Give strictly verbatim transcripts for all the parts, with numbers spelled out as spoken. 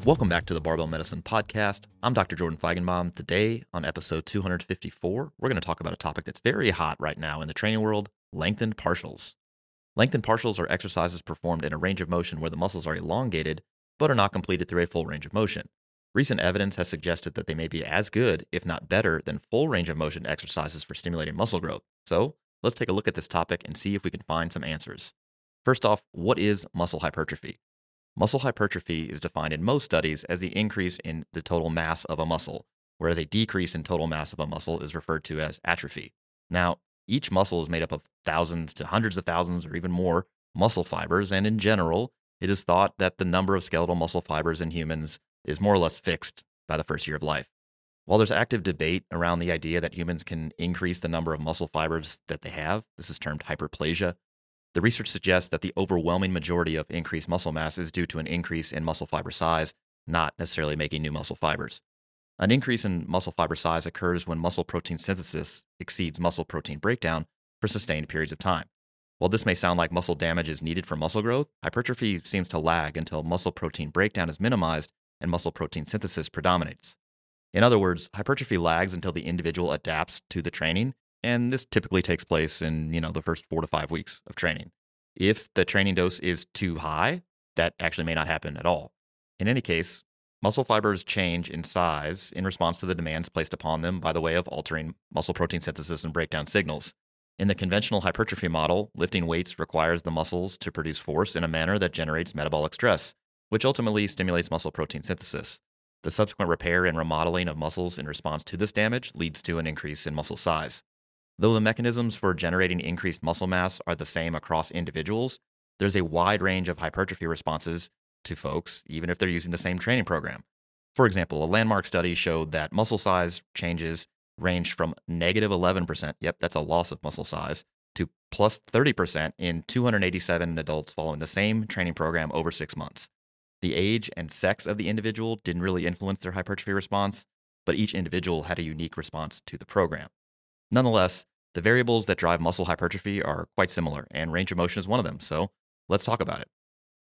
Welcome back to the Barbell Medicine Podcast. I'm Doctor Jordan Feigenbaum. Today, on episode two hundred fifty-four, we're going to talk about a topic that's very hot right now in the training world, lengthened partials. Lengthened partials are exercises performed in a range of motion where the muscles are elongated, but are not completed through a full range of motion. Recent evidence has suggested that they may be as good, if not better, than full range of motion exercises for stimulating muscle growth. So, let's take a look at this topic and see if we can find some answers. First off, what is muscle hypertrophy? Muscle hypertrophy is defined in most studies as the increase in the total mass of a muscle, whereas a decrease in total mass of a muscle is referred to as atrophy. Now, each muscle is made up of thousands to hundreds of thousands or even more muscle fibers, and in general, it is thought that the number of skeletal muscle fibers in humans is more or less fixed by the first year of life. While there's active debate around the idea that humans can increase the number of muscle fibers that they have, this is termed hyperplasia, the research suggests that the overwhelming majority of increased muscle mass is due to an increase in muscle fiber size, not necessarily making new muscle fibers. An increase in muscle fiber size occurs when muscle protein synthesis exceeds muscle protein breakdown for sustained periods of time. While this may sound like muscle damage is needed for muscle growth, hypertrophy seems to lag until muscle protein breakdown is minimized and muscle protein synthesis predominates. In other words, hypertrophy lags until the individual adapts to the training, and this typically takes place in, you know, the first four to five weeks of training. If the training dose is too high, that actually may not happen at all. In any case, muscle fibers change in size in response to the demands placed upon them by the way of altering muscle protein synthesis and breakdown signals. In the conventional hypertrophy model, lifting weights requires the muscles to produce force in a manner that generates metabolic stress, which ultimately stimulates muscle protein synthesis. The subsequent repair and remodeling of muscles in response to this damage leads to an increase in muscle size. Though the mechanisms for generating increased muscle mass are the same across individuals, there's a wide range of hypertrophy responses to folks, even if they're using the same training program. For example, a landmark study showed that muscle size changes ranged from negative eleven percent, yep, that's a loss of muscle size, to plus thirty percent in two hundred eighty-seven adults following the same training program over six months. The age and sex of the individual didn't really influence their hypertrophy response, but each individual had a unique response to the program. Nonetheless, the variables that drive muscle hypertrophy are quite similar, and range of motion is one of them, so let's talk about it.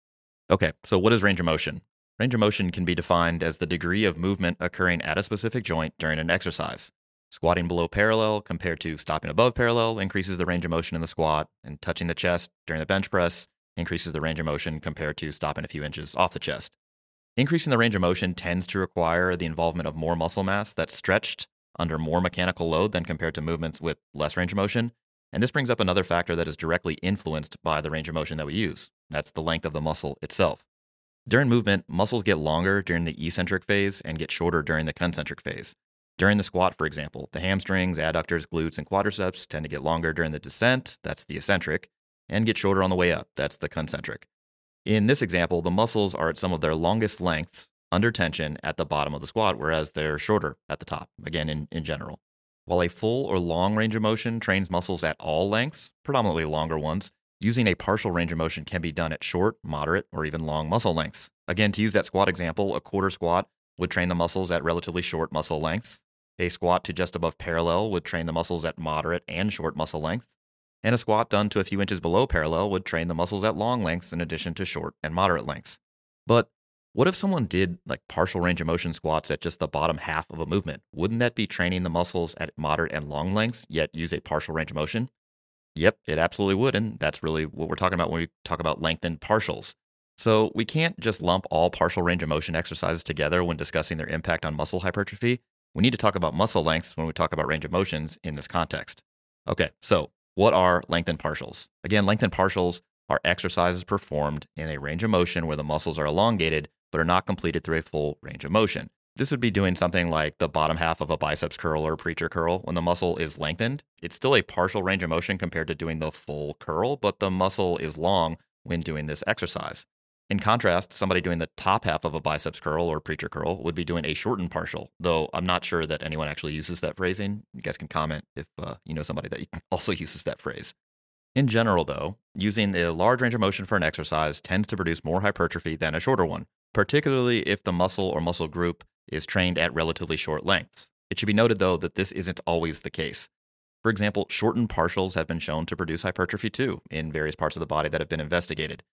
Okay, so what is range of motion? Range of motion can be defined as the degree of movement occurring at a specific joint during an exercise. Squatting below parallel compared to stopping above parallel increases the range of motion in the squat, and touching the chest during the bench press increases the range of motion compared to stopping a few inches off the chest. Increasing the range of motion tends to require the involvement of more muscle mass that's stretched under more mechanical load than compared to movements with less range of motion. And this brings up another factor that is directly influenced by the range of motion that we use. That's the length of the muscle itself. During movement, muscles get longer during the eccentric phase and get shorter during the concentric phase. During the squat, for example, the hamstrings, adductors, glutes, and quadriceps tend to get longer during the descent, that's the eccentric, and get shorter on the way up, that's the concentric. In this example, the muscles are at some of their longest lengths under tension at the bottom of the squat, whereas they're shorter at the top, again, in, in general. While a full or long range of motion trains muscles at all lengths, predominantly longer ones, using a partial range of motion can be done at short, moderate, or even long muscle lengths. Again, to use that squat example, a quarter squat would train the muscles at relatively short muscle lengths. A squat to just above parallel would train the muscles at moderate and short muscle lengths. And a squat done to a few inches below parallel would train the muscles at long lengths in addition to short and moderate lengths. But what if someone did like partial range of motion squats at just the bottom half of a movement? Wouldn't that be training the muscles at moderate and long lengths, yet use a partial range of motion? Yep, it absolutely would, and that's really what we're talking about when we talk about lengthened partials. So we can't just lump all partial range of motion exercises together when discussing their impact on muscle hypertrophy. We need to talk about muscle lengths when we talk about range of motions in this context. Okay, so what are lengthened partials? Again, lengthened partials are exercises performed in a range of motion where the muscles are elongated but are not completed through a full range of motion. This would be doing something like the bottom half of a biceps curl or a preacher curl. When the muscle is lengthened, it's still a partial range of motion compared to doing the full curl, but the muscle is long when doing this exercise. In contrast, somebody doing the top half of a biceps curl or preacher curl would be doing a shortened partial, though I'm not sure that anyone actually uses that phrasing. You guys can comment if uh, you know somebody that also uses that phrase. In general, though, using a large range of motion for an exercise tends to produce more hypertrophy than a shorter one, particularly if the muscle or muscle group is trained at relatively short lengths. It should be noted, though, that this isn't always the case. For example, shortened partials have been shown to produce hypertrophy too in various parts of the body that have been investigated.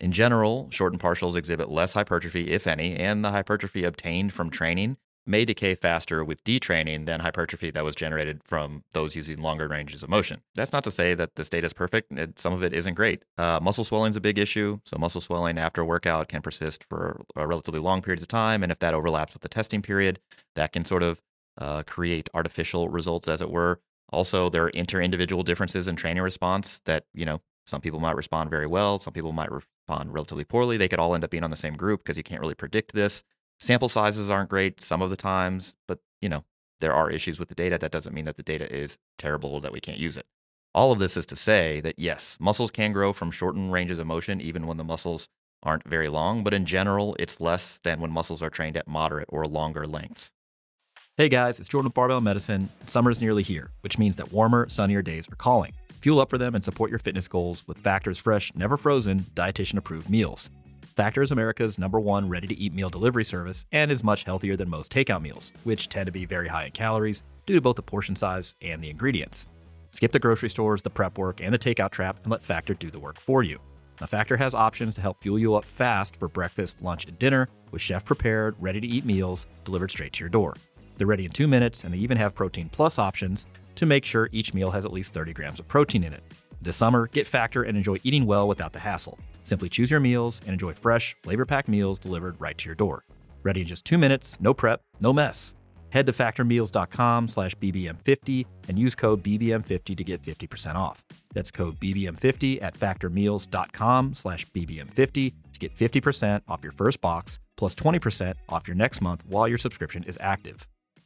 In general, shortened partials exhibit less hypertrophy, if any, and the hypertrophy obtained from training may decay faster with detraining than hypertrophy that was generated from those using longer ranges of motion. That's not to say that this data is perfect. It, some of it isn't great. Uh, muscle swelling is a big issue. So muscle swelling after a workout can persist for a relatively long periods of time. And if that overlaps with the testing period, that can sort of uh, create artificial results, as it were. Also, there are inter-individual differences in training response that, you know, some people might respond very well. Some people might respond relatively poorly. They could all end up being on the same group because you can't really predict this. Sample sizes aren't great some of the times, but, you know, there are issues with the data. That doesn't mean that the data is terrible or that we can't use it. All of this is to say that, yes, muscles can grow from shortened ranges of motion even when the muscles aren't very long, but in general, it's less than when muscles are trained at moderate or longer lengths. Hey guys, it's Jordan with Barbell Medicine. Summer's nearly here, which means that warmer, sunnier days are calling. Fuel up for them and support your fitness goals with Factor's fresh, never frozen, dietitian-approved meals. Factor is America's number one ready-to-eat meal delivery service and is much healthier than most takeout meals, which tend to be very high in calories due to both the portion size and the ingredients. Skip the grocery stores, the prep work, and the takeout trap and let Factor do the work for you. Now, Factor has options to help fuel you up fast for breakfast, lunch, and dinner with chef-prepared, ready-to-eat meals delivered straight to your door. They're ready in two minutes, and they even have Protein Plus options to make sure each meal has at least thirty grams of protein in it. This summer, get Factor and enjoy eating well without the hassle. Simply choose your meals and enjoy fresh, flavor-packed meals delivered right to your door. Ready in just two minutes, no prep, no mess. Head to factormeals.com slash BBM50 and use code B B M fifty to get fifty percent off. That's code B B M fifty at factormeals.com slash BBM50 to get fifty percent off your first box plus twenty percent off your next month while your subscription is active.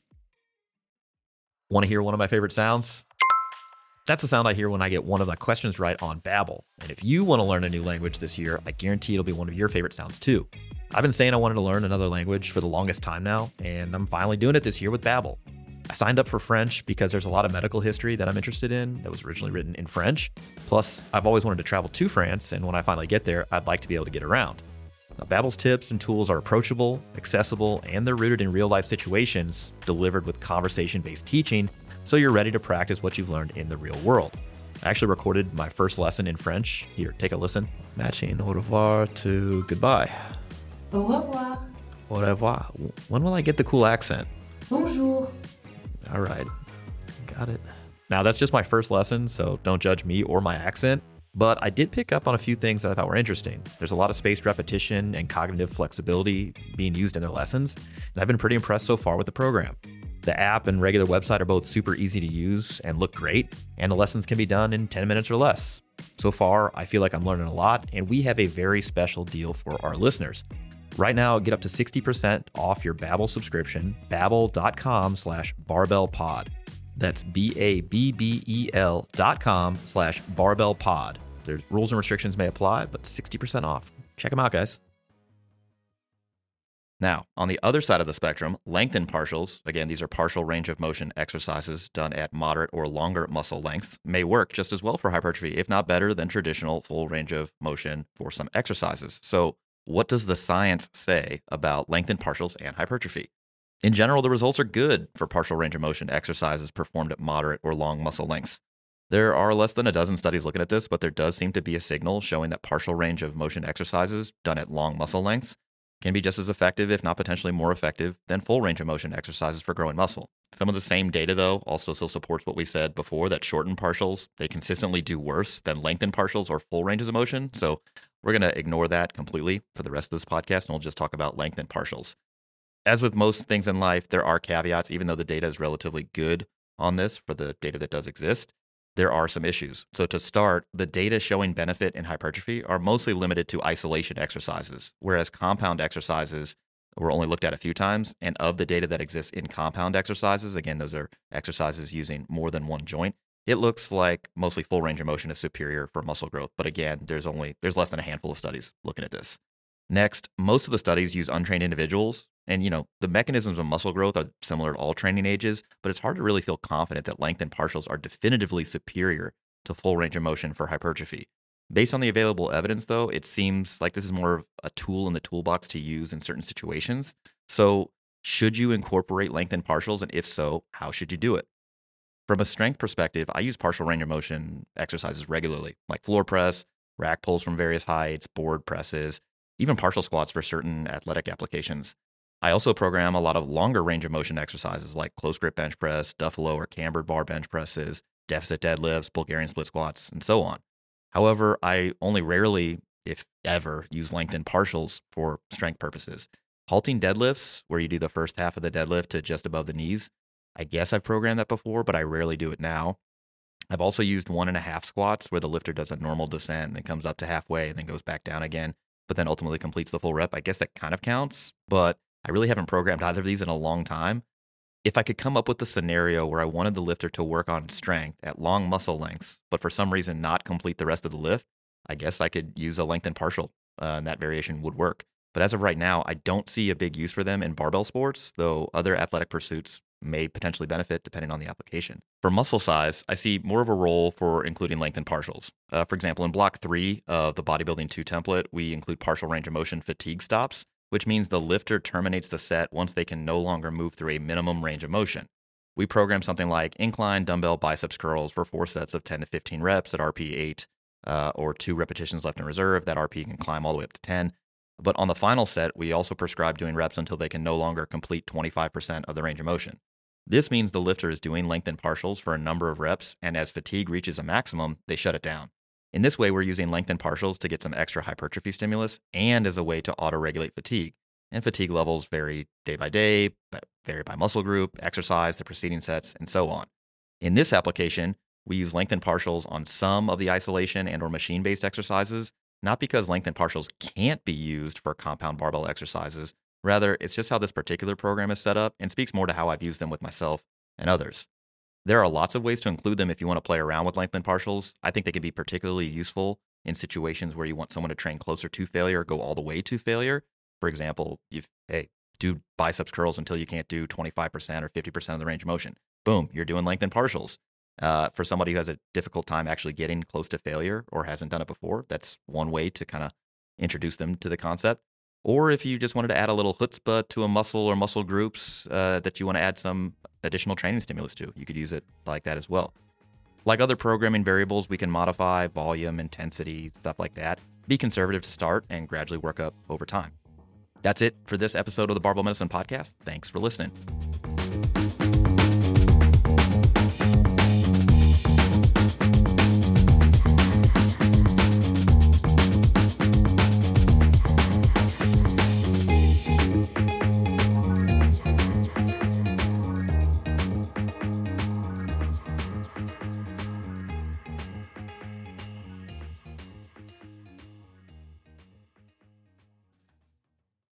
Want to hear one of my favorite sounds? That's the sound I hear when I get one of my questions right on Babbel. And if you want to learn a new language this year, I guarantee it'll be one of your favorite sounds too. I've been saying I wanted to learn another language for the longest time now, and I'm finally doing it this year with Babbel. I signed up for French because there's a lot of medical history that I'm interested in that was originally written in French. Plus, I've always wanted to travel to France, and when I finally get there, I'd like to be able to get around. Now, Babbel's tips and tools are approachable, accessible, and they're rooted in real-life situations, delivered with conversation-based teaching, so you're ready to practice what you've learned in the real world. I actually recorded my first lesson in French. Here, take a listen. Matching au revoir to goodbye. Au revoir. Au revoir. When will I get the cool accent? Bonjour. All right. Got it. Now, that's just my first lesson, so don't judge me or my accent. But I did pick up on a few things that I thought were interesting. There's a lot of spaced repetition and cognitive flexibility being used in their lessons, and I've been pretty impressed so far with the program. The app and regular website are both super easy to use and look great, and the lessons can be done in ten minutes or less. So far, I feel like I'm learning a lot, and we have a very special deal for our listeners. Right now, get up to sixty percent off your Babbel subscription, babbel.com slash barbellpod. That's B-A-B-B-E-L dot com slash barbellpod. There's rules and restrictions may apply, but sixty percent off. Check them out, guys. Now, on the other side of the spectrum, lengthened partials, again, these are partial range of motion exercises done at moderate or longer muscle lengths, may work just as well for hypertrophy, if not better than traditional full range of motion for some exercises. So what does the science say about lengthened partials and hypertrophy? In general, the results are good for partial range of motion exercises performed at moderate or long muscle lengths. There are less than a dozen studies looking at this, but there does seem to be a signal showing that partial range of motion exercises done at long muscle lengths can be just as effective, if not potentially more effective, than full range of motion exercises for growing muscle. Some of the same data, though, also still supports what we said before, that shortened partials, they consistently do worse than lengthened partials or full ranges of motion. So we're going to ignore that completely for the rest of this podcast, and we'll just talk about lengthened partials. As with most things in life, there are caveats. Even though the data is relatively good on this for the data that does exist, there are some issues. So to start, the data showing benefit in hypertrophy are mostly limited to isolation exercises, whereas compound exercises were only looked at a few times. And of the data that exists in compound exercises, again, those are exercises using more than one joint, it looks like mostly full range of motion is superior for muscle growth. But again, there's only there's less than a handful of studies looking at this. Next, most of the studies use untrained individuals. And, you know, the mechanisms of muscle growth are similar to all training ages, but it's hard to really feel confident that lengthened partials are definitively superior to full range of motion for hypertrophy. Based on the available evidence, though, it seems like this is more of a tool in the toolbox to use in certain situations. So should you incorporate lengthened partials? And if so, how should you do it? From a strength perspective, I use partial range of motion exercises regularly, like floor press, rack pulls from various heights, board presses, even partial squats for certain athletic applications. I also program a lot of longer range of motion exercises like close grip bench press, Duffalo or cambered bar bench presses, deficit deadlifts, Bulgarian split squats, and so on. However, I only rarely, if ever, use lengthened partials for strength purposes. Halting deadlifts, where you do the first half of the deadlift to just above the knees, I guess I've programmed that before, but I rarely do it now. I've also used one and a half squats where the lifter does a normal descent and comes up to halfway and then goes back down again, but then ultimately completes the full rep. I guess that kind of counts, but I really haven't programmed either of these in a long time. If I could come up with a scenario where I wanted the lifter to work on strength at long muscle lengths, but for some reason not complete the rest of the lift, I guess I could use a lengthened partial, uh, and that variation would work. But as of right now, I don't see a big use for them in barbell sports, though other athletic pursuits may potentially benefit depending on the application. For muscle size, I see more of a role for including lengthened partials. Uh, for example, in block three of the Bodybuilding two template, we include partial range of motion fatigue stops, which means the lifter terminates the set once they can no longer move through a minimum range of motion. We program something like incline dumbbell biceps curls for four sets of ten to fifteen reps at R P eight, uh, or two repetitions left in reserve. That R P can climb all the way up to ten. But on the final set, we also prescribe doing reps until they can no longer complete twenty-five percent of the range of motion. This means the lifter is doing lengthened partials for a number of reps, and as fatigue reaches a maximum, they shut it down. In this way, we're using lengthened partials to get some extra hypertrophy stimulus and as a way to auto-regulate fatigue. And fatigue levels vary day by day, vary by muscle group, exercise, the preceding sets, and so on. In this application, we use lengthened partials on some of the isolation and or machine-based exercises, not because lengthened partials can't be used for compound barbell exercises. Rather, it's just how this particular program is set up and speaks more to how I've used them with myself and others. There are lots of ways to include them if you want to play around with lengthened partials. I think they can be particularly useful in situations where you want someone to train closer to failure, go all the way to failure. For example, you hey, do biceps curls until you can't do twenty-five percent or fifty percent of the range of motion. Boom, you're doing lengthened partials. Uh, for somebody who has a difficult time actually getting close to failure or hasn't done it before, that's one way to kind of introduce them to the concept. Or if you just wanted to add a little chutzpah to a muscle or muscle groups uh, that you want to add some additional training stimulus to, you could use it like that as well. Like other programming variables, we can modify volume, intensity, stuff like that. Be conservative to start and gradually work up over time. That's it for this episode of the Barbell Medicine Podcast. Thanks for listening.